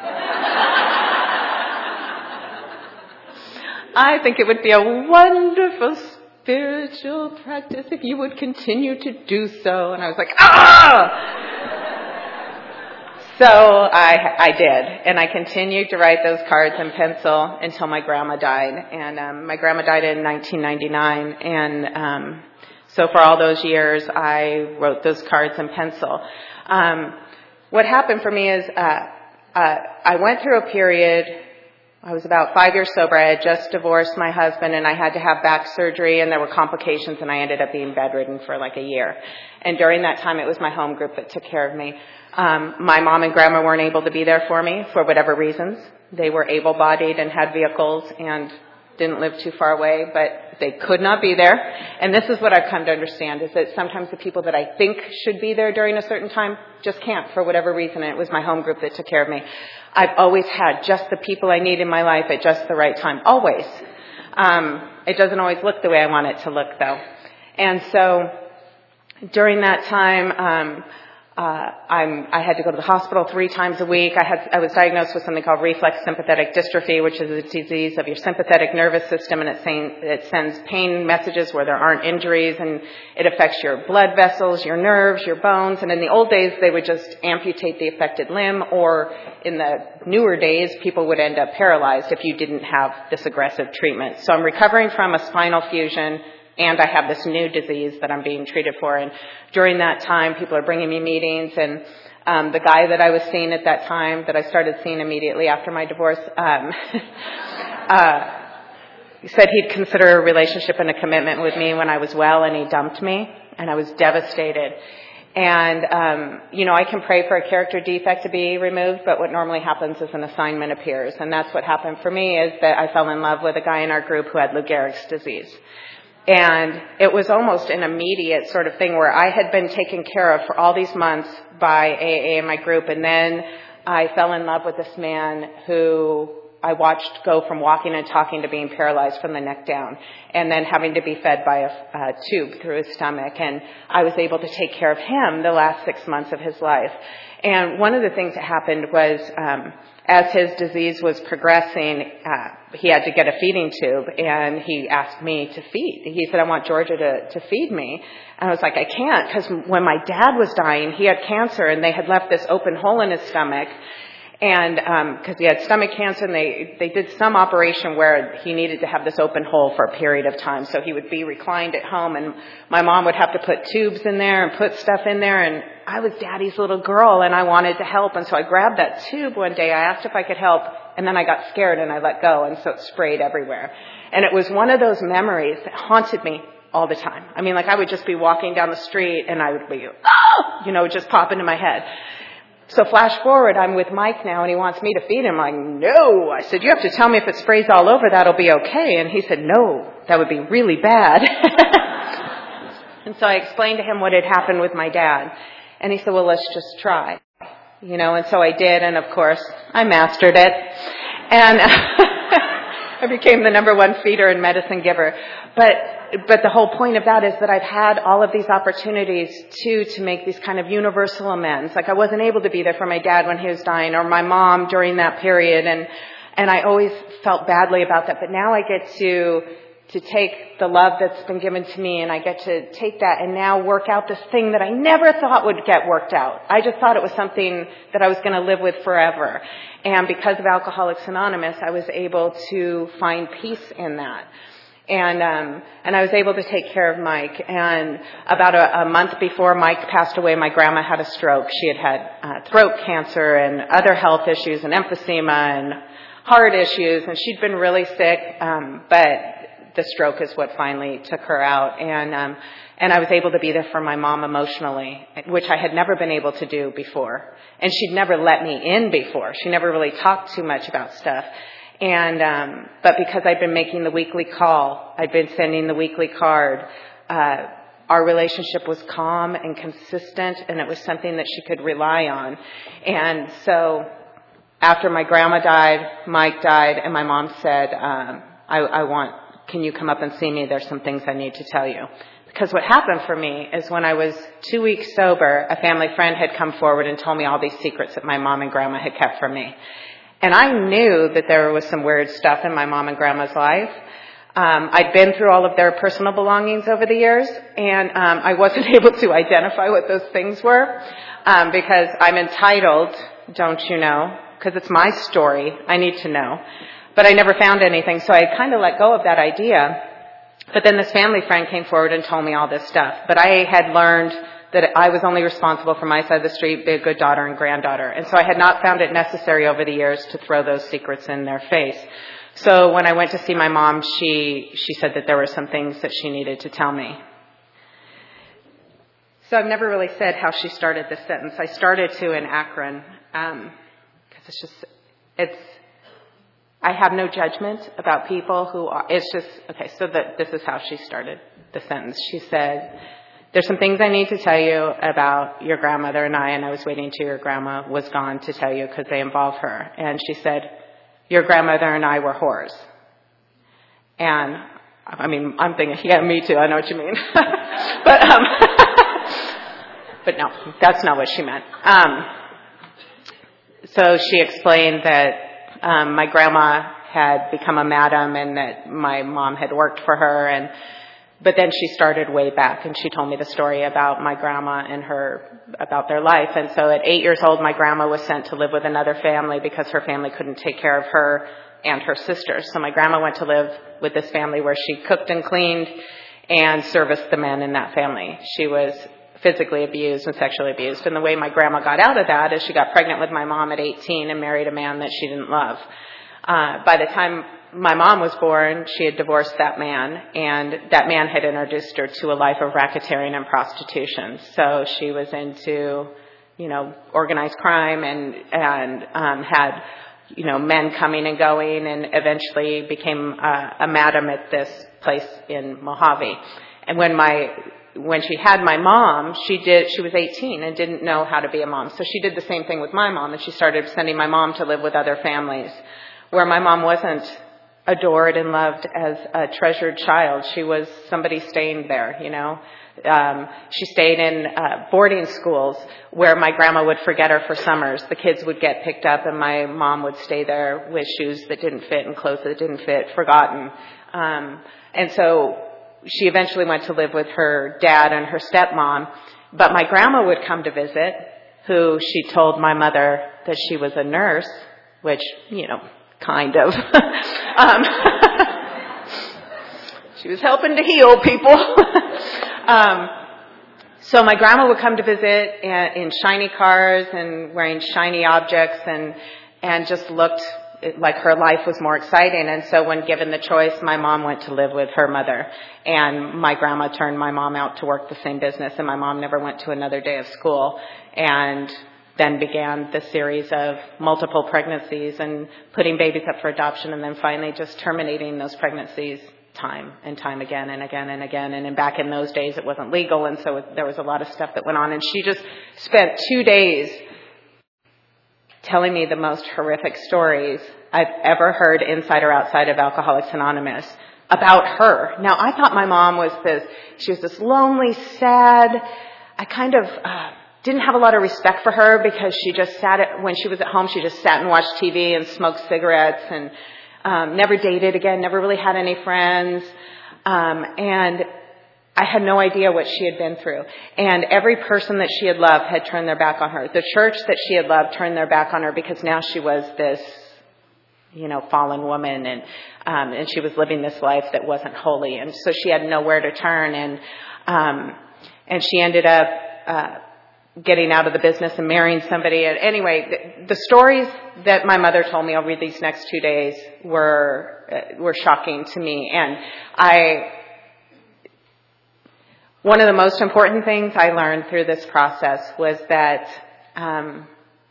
I think it would be a wonderful spiritual practice if you would continue to do so. And I was like, ah! So I, I did. And I continued to write those cards in pencil until my grandma died. And um, my grandma died in nineteen ninety-nine. And um, so for all those years, I wrote those cards in pencil. Um, what happened for me is uh, uh, I went through a period. I was about five years sober. I had just divorced my husband, and I had to have back surgery, and there were complications, and I ended up being bedridden for like a year. And during that time, it was my home group that took care of me. Um, my mom and grandma weren't able to be there for me for whatever reasons. They were able-bodied and had vehicles and didn't live too far away, but they could not be there. And this is what I've come to understand, is that sometimes the people that I think should be there during a certain time just can't for whatever reason. And it was my home group that took care of me. I've always had just the people I need in my life at just the right time. Always. Um, it doesn't always look the way I want it to look, though. And so during that time, um, Uh, I'm, I had to go to the hospital three times a week. I had, I was diagnosed with something called reflex sympathetic dystrophy, which is a disease of your sympathetic nervous system, and it, saying, it sends pain messages where there aren't injuries, and it affects your blood vessels, your nerves, your bones. And in the old days, they would just amputate the affected limb, or in the newer days, people would end up paralyzed if you didn't have this aggressive treatment. So I'm recovering from a spinal fusion, and I have this new disease that I'm being treated for. And during that time, people are bringing me meetings. And um, the guy that I was seeing at that time, that I started seeing immediately after my divorce, um, uh, said he'd consider a relationship and a commitment with me when I was well, and he dumped me. And I was devastated. And, um, you know, I can pray for a character defect to be removed, but what normally happens is an assignment appears. And that's what happened for me, is that I fell in love with a guy in our group who had Lou Gehrig's disease. And it was almost an immediate sort of thing where I had been taken care of for all these months by A A and my group. And then I fell in love with this man who I watched go from walking and talking to being paralyzed from the neck down, and then having to be fed by a, a tube through his stomach. And I was able to take care of him the last six months of his life. And one of the things that happened was, um, as his disease was progressing, uh, he had to get a feeding tube, and he asked me to feed. He said, I want Georgia to, to feed me. And I was like, I can't, because when my dad was dying, he had cancer, and they had left this open hole in his stomach. And um because he had stomach cancer, and they, they did some operation where he needed to have this open hole for a period of time. So he would be reclined at home, and my mom would have to put tubes in there and put stuff in there. And I was Daddy's little girl, and I wanted to help. And so I grabbed that tube one day. I asked if I could help, and then I got scared, and I let go. And so it sprayed everywhere. And it was one of those memories that haunted me all the time. I mean, like I would just be walking down the street, and I would be, oh, you know, just pop into my head. So flash forward, I'm with Mike now, and he wants me to feed him. I'm like, no. I said, you have to tell me if it sprays all over, that'll be okay. And he said, no, that would be really bad. And so I explained to him what had happened with my dad. And he said, well, let's just try. You know, and so I did, and of course, I mastered it. And I became the number one feeder and medicine giver. But but the whole point of that is that I've had all of these opportunities, too, to make these kind of universal amends. Like I wasn't able to be there for my dad when he was dying, or my mom during that period, and and I always felt badly about that. But now I get to to take the love that's been given to me, and I get to take that and now work out this thing that I never thought would get worked out. I just thought it was something that I was going to live with forever. And because of Alcoholics Anonymous, I was able to find peace in that. And um and I was able to take care of Mike. And about a, a month before Mike passed away, my grandma had a stroke. She had had uh, throat cancer and other health issues and emphysema and heart issues, and she'd been really sick, um, but the stroke is what finally took her out. And um and I was able to be there for my mom emotionally, which I had never been able to do before. And she'd never let me in before. She never really talked too much about stuff. And um but because I'd been making the weekly call, I'd been sending the weekly card, uh our relationship was calm and consistent, and it was something that she could rely on. And so after my grandma died, Mike died, and my mom said, um, I, I want, can you come up and see me? There's some things I need to tell you. Because what happened for me is when I was two weeks sober, a family friend had come forward and told me all these secrets that my mom and grandma had kept from me. And I knew that there was some weird stuff in my mom and grandma's life. Um, I'd been through all of their personal belongings over the years, and um, I wasn't able to identify what those things were um, because I'm entitled, don't you know, because it's my story. I need to know. But I never found anything, so I kind of let go of that idea. But then this family friend came forward and told me all this stuff. But I had learned that I was only responsible for my side of the street, be a good daughter and granddaughter. And so I had not found it necessary over the years to throw those secrets in their face. So when I went to see my mom, she, she said that there were some things that she needed to tell me. So I've never really said how she started this sentence. I started to in Akron, um, because it's just, it's, I have no judgment about people who are, it's just, okay, so that this is how she started the sentence. She said, there's some things I need to tell you about your grandmother and I, and I was waiting till your grandma was gone to tell you because they involve her. And she said, your grandmother and I were whores. And, I mean, I'm thinking, yeah, me too, I know what you mean. but, um, but no, that's not what she meant. Um, so she explained that Um, my grandma had become a madam and that my mom had worked for her, and but then she started way back, and she told me the story about my grandma and her, about their life. And so at eight years old, my grandma was sent to live with another family because her family couldn't take care of her and her sisters. So my grandma went to live with this family where she cooked and cleaned and serviced the men in that family. She was physically abused and sexually abused. And the way my grandma got out of that is she got pregnant with my mom at eighteen and married a man that she didn't love. Uh, by the time my mom was born, she had divorced that man, and that man had introduced her to a life of racketeering and prostitution. So she was into, you know, organized crime and, and, um, had, you know, men coming and going, and eventually became a, a madam at this place in Mojave. And when my When she had my mom, she did. She was eighteen and didn't know how to be a mom. So she did the same thing with my mom, and she started sending my mom to live with other families, where my mom wasn't adored and loved as a treasured child. She was somebody staying there, you know. Um, she stayed in uh, boarding schools where my grandma would forget her for summers. The kids would get picked up, and my mom would stay there with shoes that didn't fit and clothes that didn't fit, forgotten. Um, and so she eventually went to live with her dad and her stepmom, but my grandma would come to visit, who she told my mother that she was a nurse, which, you know, kind of. um, she was helping to heal people. um, so my grandma would come to visit in shiny cars and wearing shiny objects, and and just looked like her life was more exciting. And so when given the choice, my mom went to live with her mother, and my grandma turned my mom out to work the same business, and my mom never went to another day of school. And then began the series of multiple pregnancies and putting babies up for adoption, and then finally just terminating those pregnancies time and time again and again and again. And then back in those days, it wasn't legal, and so there was a lot of stuff that went on. And she just spent two days telling me the most horrific stories I've ever heard inside or outside of Alcoholics Anonymous about her. Now, I thought my mom was this, she was this lonely, sad, I kind of uh, didn't have a lot of respect for her because she just sat at, when she was at home, she just sat and watched T V and smoked cigarettes and um, never dated again, never really had any friends. Um, and I had no idea what she had been through. And every person that she had loved had turned their back on her. The church that she had loved turned their back on her because now she was this, you know, fallen woman, and um, and she was living this life that wasn't holy. And so she had nowhere to turn. And um, and she ended up uh, getting out of the business and marrying somebody. And anyway, the, the stories that my mother told me over these next two days were uh, were shocking to me. And I... One of the most important things I learned through this process was that, um,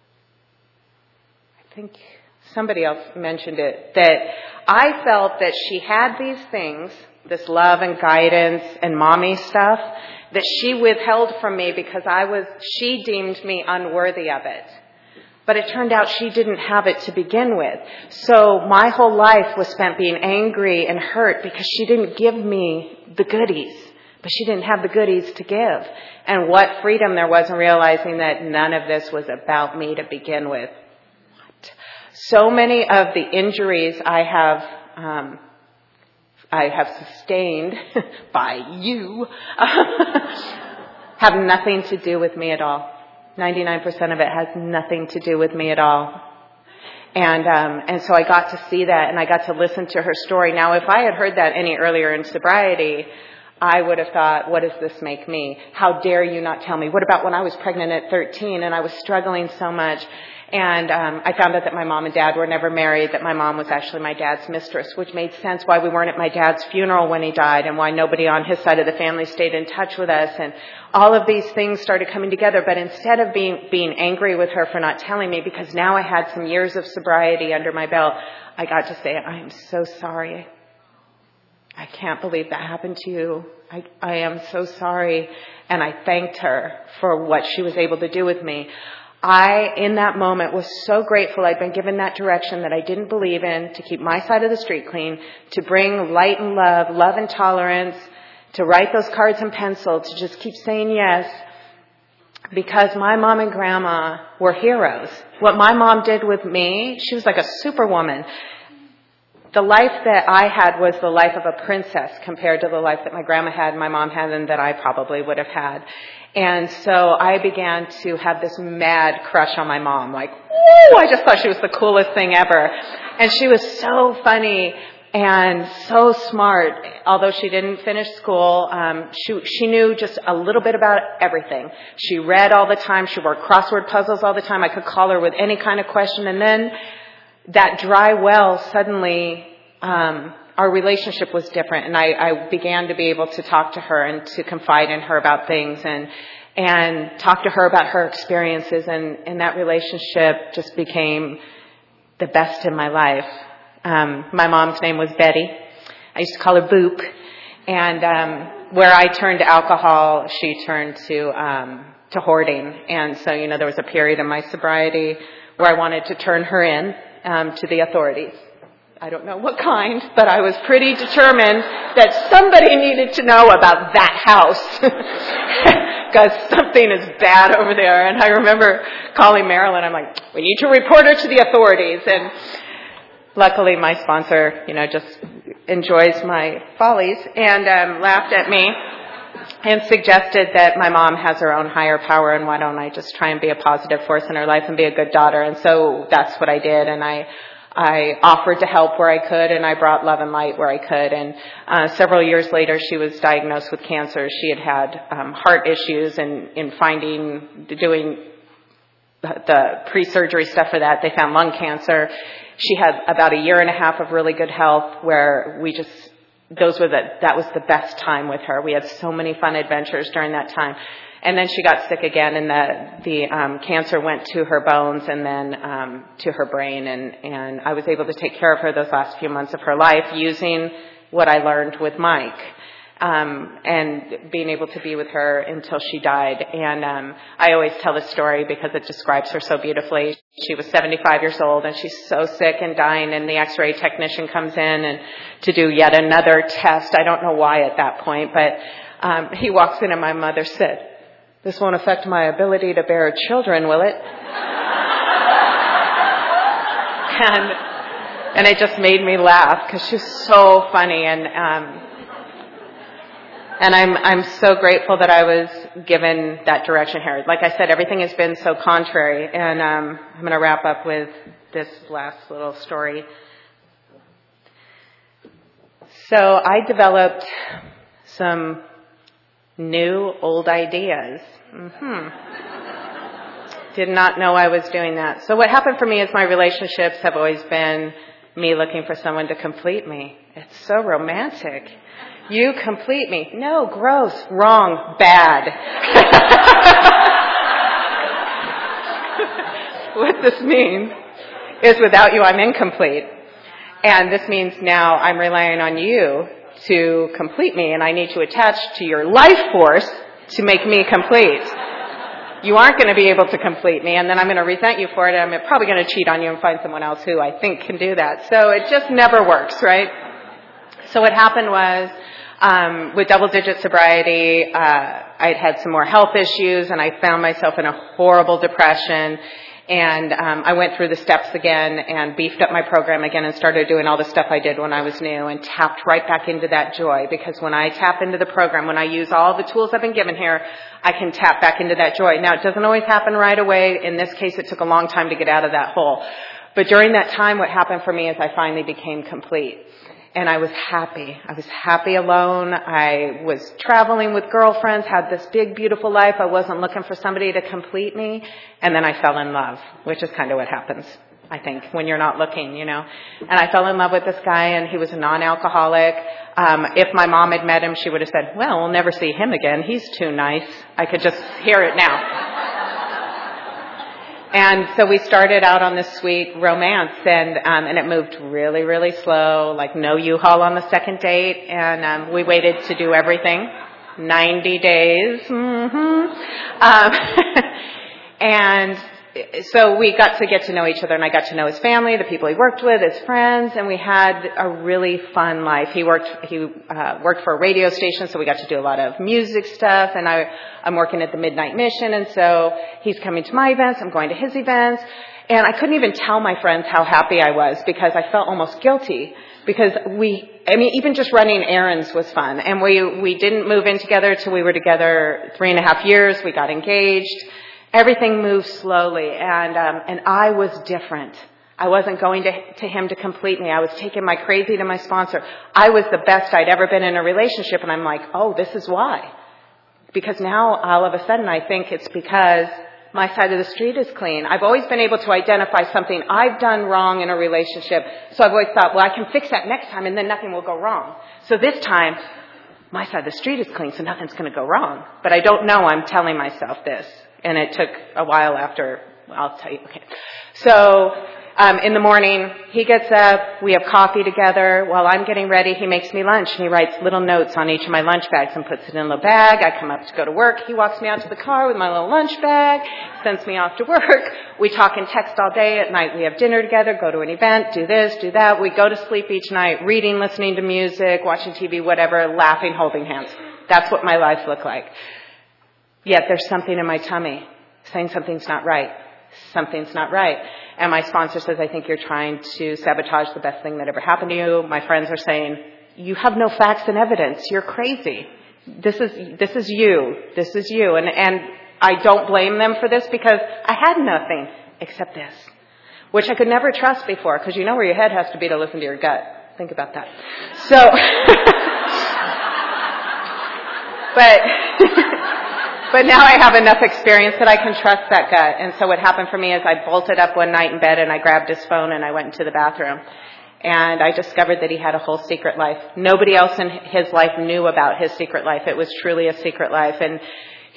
I think somebody else mentioned it, that I felt that she had these things, this love and guidance and mommy stuff, that she withheld from me because I was, she deemed me unworthy of it. But it turned out she didn't have it to begin with. So my whole life was spent being angry and hurt because she didn't give me the goodies. But she didn't have the goodies to give. And what freedom there was in realizing that none of this was about me to begin with. What? So many of the injuries I have, um, I have sustained by you have nothing to do with me at all. ninety-nine percent of it has nothing to do with me at all. And um, and so I got to see that, and I got to listen to her story. Now, if I had heard that any earlier in sobriety, I would have thought, what does this make me? How dare you not tell me? What about when I was pregnant at thirteen and I was struggling so much? And um, I found out that my mom and dad were never married, that my mom was actually my dad's mistress, which made sense why we weren't at my dad's funeral when he died and why nobody on his side of the family stayed in touch with us. And all of these things started coming together. But instead of being, being angry with her for not telling me, because now I had some years of sobriety under my belt, I got to say, I am so sorry. I can't believe that happened to you. I, I am so sorry. And I thanked her for what she was able to do with me. I, in that moment, was so grateful I'd been given that direction that I didn't believe in, to keep my side of the street clean, to bring light and love, love and tolerance, to write those cards in pencil, to just keep saying yes, because my mom and grandma were heroes. What my mom did with me, she was like a superwoman. The life that I had was the life of a princess compared to the life that my grandma had, my mom had, and that I probably would have had. And so I began to have this mad crush on my mom. Like, woo! I just thought she was the coolest thing ever. And she was so funny and so smart. Although she didn't finish school, um, she, she knew just a little bit about everything. She read all the time. She worked crossword puzzles all the time. I could call her with any kind of question. And then that dry well, suddenly, um, our relationship was different, and I, I began to be able to talk to her and to confide in her about things and and talk to her about her experiences, and, and that relationship just became the best in my life. Um, my mom's name was Betty. I used to call her Boop, and um, where I turned to alcohol, she turned to um, to hoarding, and so you know there was a period in my sobriety where I wanted to turn her in um, to the authorities. I don't know what kind, but I was pretty determined that somebody needed to know about that house because something is bad over there. And I remember calling Marilyn. I'm like, we need to report her to the authorities. And luckily my sponsor, you know, just enjoys my follies and um, laughed at me and suggested that my mom has her own higher power, and why don't I just try and be a positive force in her life and be a good daughter. And so that's what I did. And I I offered to help where I could, and I brought love and light where I could. And uh, several years later, she was diagnosed with cancer. She had had um, heart issues, and in finding, doing the pre-surgery stuff for that, they found lung cancer. She had about a year and a half of really good health, where we just, those were the, that was the best time with her. We had so many fun adventures during that time. And then she got sick again, and the the um, cancer went to her bones and then um, to her brain. And, and I was able to take care of her those last few months of her life using what I learned with Mike. Um, and being able to be with her until she died. And um, I always tell this story because it describes her so beautifully. She was seventy-five years old, and she's so sick and dying, and the x-ray technician comes in and to do yet another test. I don't know why at that point, but um, he walks in, and my mother said, "This won't affect my ability to bear children, will it?" and and it just made me laugh because she's so funny. And um And I'm I'm so grateful that I was given that direction here. Like I said, everything has been so contrary. And um, I'm going to wrap up with this last little story. So I developed some new old ideas. Mm-hmm. Did not know I was doing that. So what happened for me is my relationships have always been me looking for someone to complete me. It's so romantic. You complete me. No, gross, wrong, bad. What this means is without you, I'm incomplete. And this means now I'm relying on you to complete me, and I need to attach to your life force to make me complete. You aren't going to be able to complete me, and then I'm going to resent you for it, and I'm probably going to cheat on you and find someone else who I think can do that. So it just never works, right? So what happened was, Um, with double-digit sobriety, uh, I'd had some more health issues, and I found myself in a horrible depression. And um, I went through the steps again and beefed up my program again and started doing all the stuff I did when I was new and tapped right back into that joy. Because when I tap into the program, when I use all the tools I've been given here, I can tap back into that joy. Now, it doesn't always happen right away. In this case, it took a long time to get out of that hole. But during that time, what happened for me is I finally became complete. And I was happy. I was happy alone. I was traveling with girlfriends, had this big, beautiful life. I wasn't looking for somebody to complete me. And then I fell in love, which is kind of what happens, I think, when you're not looking, you know. And I fell in love with this guy, and he was a non-alcoholic. Um, if my mom had met him, she would have said, "Well, we'll never see him again. He's too nice." I could just hear it now. And so we started out on this sweet romance, and um, and it moved really, really slow, like no U-Haul on the second date. And um, we waited to do everything, ninety days. Mm-hmm. Um, and so we got to get to know each other, and I got to know his family, the people he worked with, his friends, and we had a really fun life. He worked he uh, worked for a radio station, so we got to do a lot of music stuff, and I, I'm working at the Midnight Mission, and so he's coming to my events, I'm going to his events, and I couldn't even tell my friends how happy I was because I felt almost guilty because we, I mean, even just running errands was fun, and we, we didn't move in together till we were together three and a half years. We got engaged. Everything moved slowly, and um, and I was different. I wasn't going to, to him to complete me. I was taking my crazy to my sponsor. I was the best I'd ever been in a relationship, and I'm like, oh, this is why. Because now, all of a sudden, I think it's because my side of the street is clean. I've always been able to identify something I've done wrong in a relationship, so I've always thought, well, I can fix that next time, and then nothing will go wrong. So this time, my side of the street is clean, so nothing's going to go wrong. But I don't know I'm telling myself this. And it took a while after, I'll tell you. Okay. So um, in the morning, he gets up, we have coffee together. While I'm getting ready, he makes me lunch, and he writes little notes on each of my lunch bags and puts it in a little bag. I come up to go to work. He walks me out to the car with my little lunch bag, sends me off to work. We talk and text all day. At night, we have dinner together, go to an event, do this, do that. We go to sleep each night, reading, listening to music, watching T V, whatever, laughing, holding hands. That's what my life looked like. Yet there's something in my tummy saying something's not right. Something's not right. And my sponsor says, I think you're trying to sabotage the best thing that ever happened to you. My friends are saying, you have no facts and evidence. You're crazy. This is, this is you. This is you. And, and I don't blame them for this because I had nothing except this, which I could never trust before because you know where your head has to be to listen to your gut. Think about that. So, but, But now I have enough experience that I can trust that gut. And so what happened for me is I bolted up one night in bed and I grabbed his phone and I went into the bathroom. And I discovered that he had a whole secret life. Nobody else in his life knew about his secret life. It was truly a secret life. And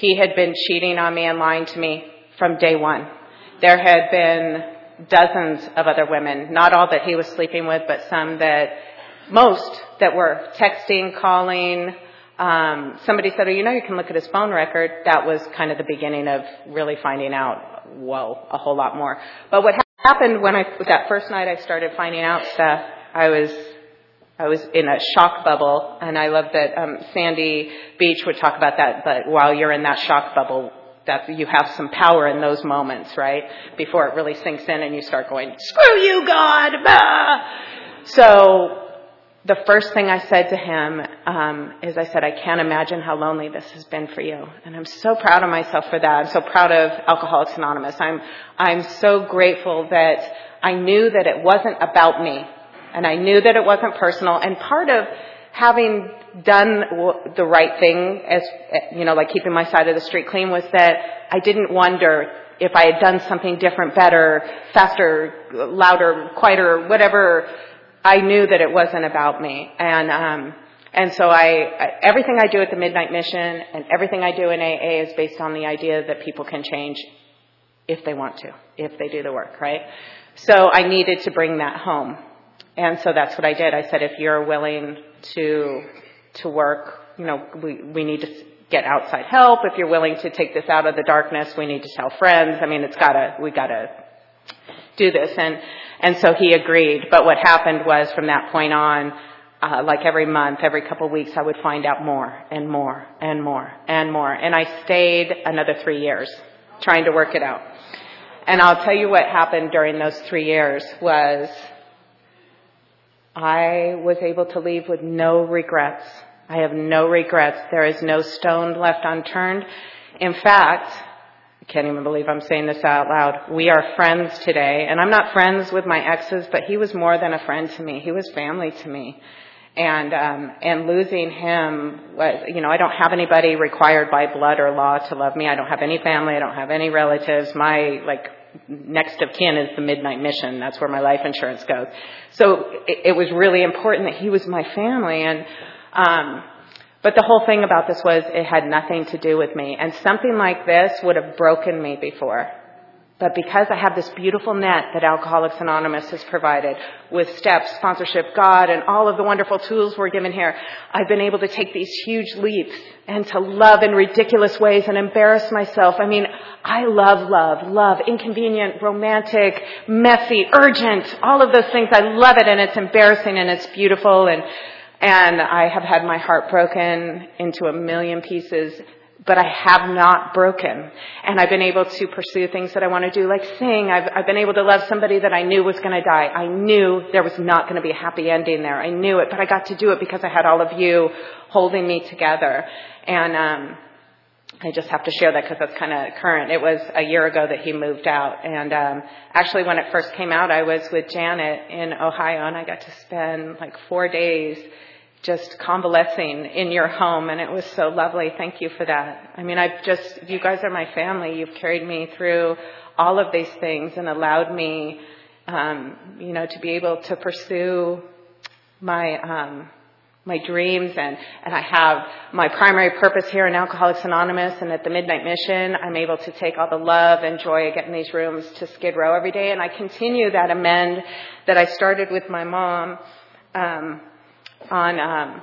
He had been cheating on me and lying to me from day one. There had been dozens of other women, not all that he was sleeping with, but some that, most that were texting, calling. Um, somebody said, oh, you know, you can look at his phone record. That was kind of the beginning of really finding out, whoa, a whole lot more. But what happened when I, that first night I started finding out stuff, I was, I was in a shock bubble, and I love that um, Sandy Beach would talk about that, but while you're in that shock bubble, that you have some power in those moments, right? Before it really sinks in and you start going, screw you, God! Ah! So the first thing I said to him um, is I said, I can't imagine how lonely this has been for you. And I'm so proud of myself for that. I'm so proud of Alcoholics Anonymous. I'm, I'm so grateful that I knew that it wasn't about me. And I knew that it wasn't personal. And part of having done the right thing, as you know, like keeping my side of the street clean, was that I didn't wonder if I had done something different, better, faster, louder, quieter, whatever. I knew that it wasn't about me. And um and so I everything I do at the Midnight Mission and everything I do in A A is based on the idea that people can change if they want to, if they do the work, right? So I needed to bring that home. And so that's what I did. I said, if you're willing to to work, you know, we, we need to get outside help. If you're willing to take this out of the darkness, we need to tell friends. I mean, it's gotta, we gotta do this. And, and so he agreed. But what happened was from that point on, uh, like every month, every couple of weeks, I would find out more and more and more and more. And I stayed another three years trying to work it out. And I'll tell you what happened during those three years was I was able to leave with no regrets. I have no regrets. There is no stone left unturned. In fact, I can't even believe I'm saying this out loud. We are friends today. And I'm not friends with my exes, but he was more than a friend to me. He was family to me. And, um, and losing him was, you know, I don't have anybody required by blood or law to love me. I don't have any family. I don't have any relatives. My, like, next of kin is the Midnight Mission. That's where my life insurance goes. So it, it was really important that he was my family. And, um, but the whole thing about this was it had nothing to do with me. And something like this would have broken me before. But because I have this beautiful net that Alcoholics Anonymous has provided with steps, sponsorship, God, and all of the wonderful tools we're given here, I've been able to take these huge leaps and to love in ridiculous ways and embarrass myself. I mean, I love love, love, inconvenient, romantic, messy, urgent, all of those things. I love it, and it's embarrassing, and it's beautiful, and and I have had my heart broken into a million pieces. But I have not broken. And I've been able to pursue things that I want to do, like sing. I've, I've been able to love somebody that I knew was going to die. I knew there was not going to be a happy ending there. I knew it, but I got to do it because I had all of you holding me together. And um I just have to share that because that's kind of current. It was a year ago that he moved out. And um actually, when it first came out, I was with Janet in Ohio, and I got to spend like four days just convalescing in your home, and it was so lovely. Thank you for that. I mean, I've just, you guys are my family. You've carried me through all of these things and allowed me, um, you know, to be able to pursue my, um, my dreams. And, and I have my primary purpose here in Alcoholics Anonymous and at the Midnight Mission. I'm able to take all the love and joy I get in these rooms to Skid Row every day. And I continue that amend that I started with my mom, um, on, um,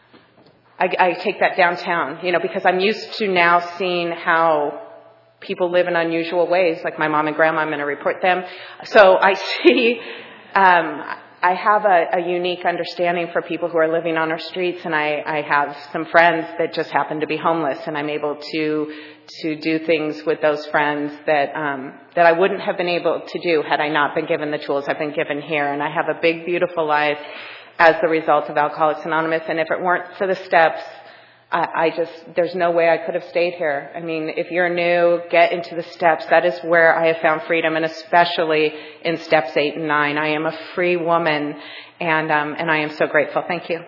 I, I take that downtown, you know, because I'm used to now seeing how people live in unusual ways, like my mom and grandma. I'm going to report them. So I see, um, I have a, a unique understanding for people who are living on our streets, and I, I have some friends that just happen to be homeless, and I'm able to to do things with those friends that um, that I wouldn't have been able to do had I not been given the tools I've been given here. And I have a big, beautiful life as the result of Alcoholics Anonymous. And if it weren't for the steps, I, I just, there's no way I could have stayed here. I mean, if you're new, get into the steps. That is where I have found freedom, and especially in steps eight and nine. I am a free woman, and um, and I am so grateful. Thank you.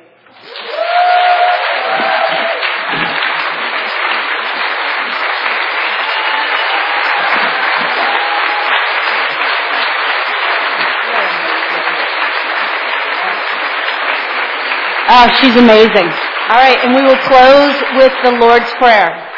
Oh, she's amazing. All right, and we will close with the Lord's Prayer.